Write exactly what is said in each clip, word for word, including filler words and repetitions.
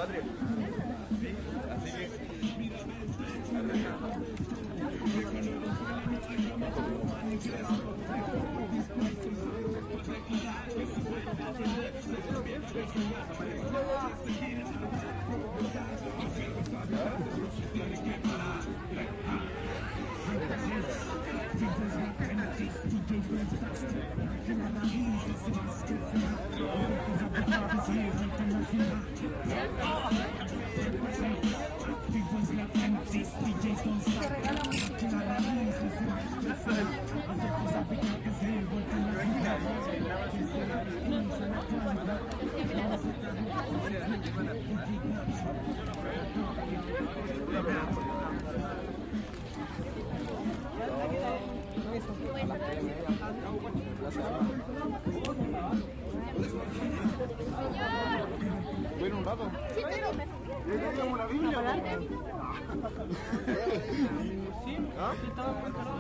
patria. Sí, así que... Bueno, un rato. Sí, tenemos la Biblia. Sí, ¿ah? Estaba muy caro.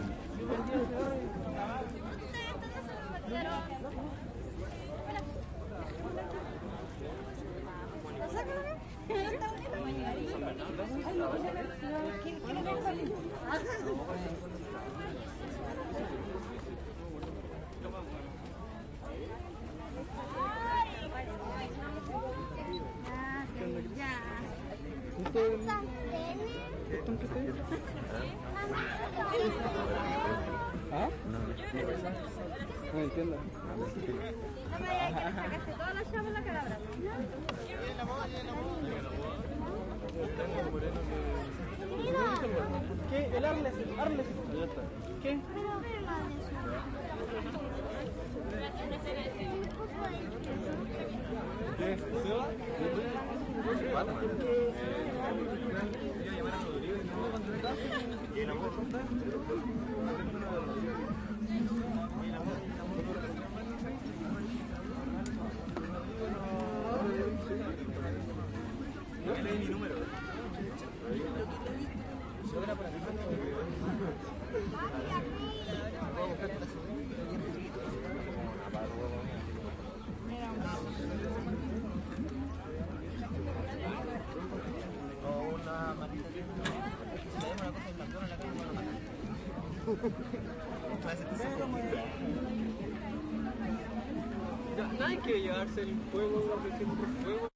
¿Ah? No entiendo. No me digas que sacaste todas las llaves en la calabra. ¿Qué? El Arles, Arles. ¿Qué? ¿Qué? ¿Se va? No leí mi número. No hay que llevarse el fuego, por ejemplo, fuego.